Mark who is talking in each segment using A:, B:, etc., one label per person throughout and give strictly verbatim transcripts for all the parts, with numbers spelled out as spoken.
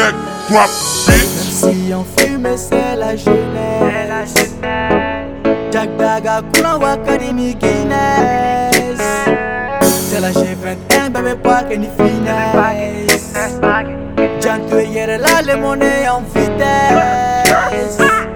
A: check, drop, bitch.
B: Si on fume, c'est la jeunesse. Jack Daga, Kuna Wakadimi Guinness. C'est la G vingt et un, bébé pas que ni finesse. Janto hier là, les monnaies en vitesse.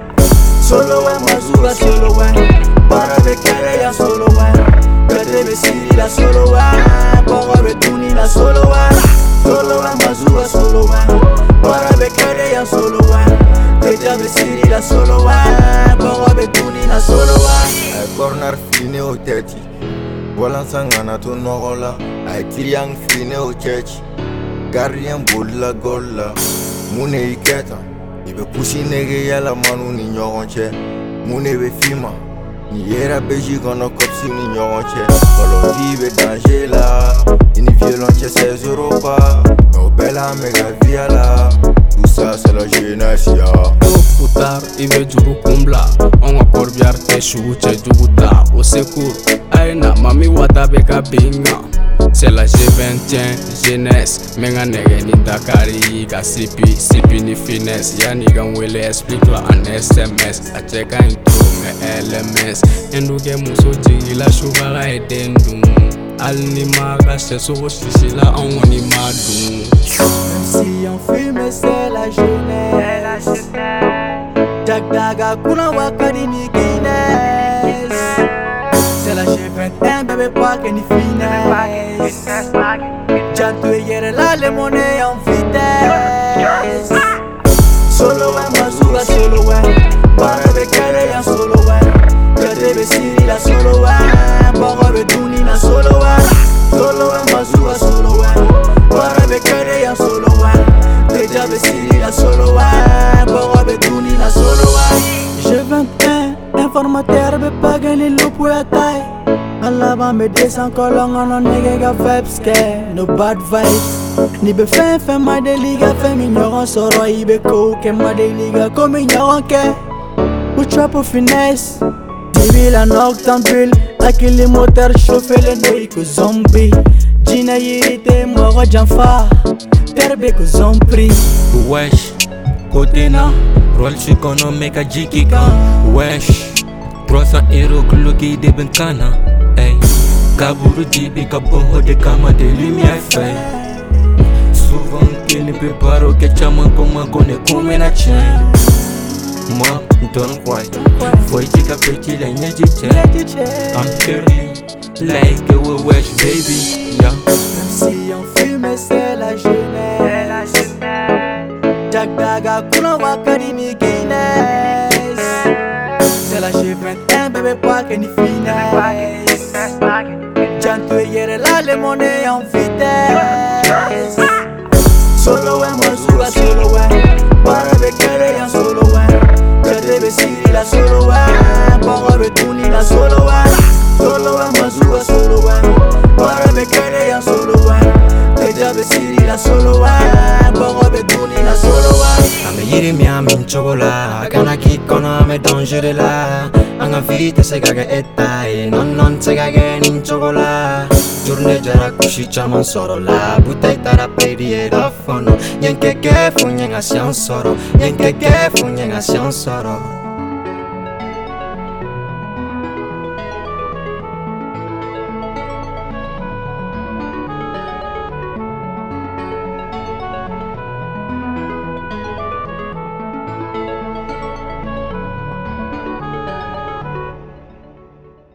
B: Solo ouais, Mazura solo ouais. Para de querer ya solo ouais. Perde vestir la solo ouais. Para de tuni la solo ouais. Solo ouais, Mazura solo ouais. Para de querer ya solo ouais. Perde vestir la solo ouais. Para de tuni la solo ouais.
C: Ay corner fine o teti. Volan sangana to nogola. Ay triang fine o chechi. Gardien bolla golla. Mune iketa. Ibe pusi nege yala manu ni ɲɔgɔn cɛ. Mune be fima. Ni yera beji kɔnɔ kopsi ni ɲɔgɔn cɛ. Kɔlɔnji be danger la. I ni violon cɛ seize euros pas. Mais o bɛɛ la an bɛ ka via la. Tout ça c'est la jeunesse ya.
D: Tôt ou tard i be juru kun bila. Anw ka kɔrɔbiyari tɛ sugu cɛ jugu ta. Au secours a ye na mami wata bɛ ka bin kan. C'est la G vingt et un jeunesse. Menga nege ni Dakari ka sipi sipi ni finesse. Yani kan wele explique la en S M S. A cɛ ka ɲi trop mais L M S. Endu kɛ muso jigila subaga ye den dun. Hali ni ma ka sɛsogo sisi la anw kɔni ma dun.
B: Même si on fume, c'est la jeunesse. Jack Daga, Kuna Wakadimi Guinness. C'est la G vingt et un, bébé pas que ni finesse. Janto hier là, les monnaies en vitesse. Solo ouais, Mazura solo ouais. Para de querer ya solo ouais. Perde vestir la solo ouais. Para de tuni la solo ouais. Solo ouais, Mazura solo ouais. Para de querer ya solo ouais. Perde vestir la solo ouais. Para de tuni la solo ouais. G vingt et un, informateur be pas gagner le poids taille. Allah va me descend colon on nigga ga vibes ke no bad vibes. Ni be fin fin ma de liga fin mignon soro ibe ko ke ma de liga comme mignon ke. Ou trap au finesse. T V la noctambule. Aki les moteurs chauffer les nouilles que zombie. Gina yirite moro janfa. Terbe que zombie.
E: Wesh, côté na. Roll si kono meka jikika. Wesh, trois cents euros cloqué de benkana. Hey, kaburu dibi kaboho de kama de lumière fait. Souvent qu'il ne peut pas rocker chaman comme kone kome na chain. Moi, don't cry. Foi de capete la nya jiche. I'm dirty, like a wesh baby. Yeah.
B: Même si on fume, c'est la jeunesse. Jack Daga, Kuna Wakadimi Guinness. C'est la G vingt et un, bébé pas que ni finesse. Janto hier là, les monnaies en vitesse. Solo ouais, Mazura solo ouais. Para de querer ya solo ouais. Perde vestir la solo ouais. Para de tuni la solo ouais. Solo ouais, Mazura solo ouais. Para de querer ya solo ouais. Perde vestir la solo ouais. Para de tuni la solo ouais.
F: Ame yiri mi amin chogola. Kana kikono ame danger la. Anga vite se gage etai. Non non se gage nin chogola. Journée jara kushi chaman soro la. Bouteille tara pedi e da fono. Yen que que fu nyen a sian soro. Yen que que fu nyen a sian soro.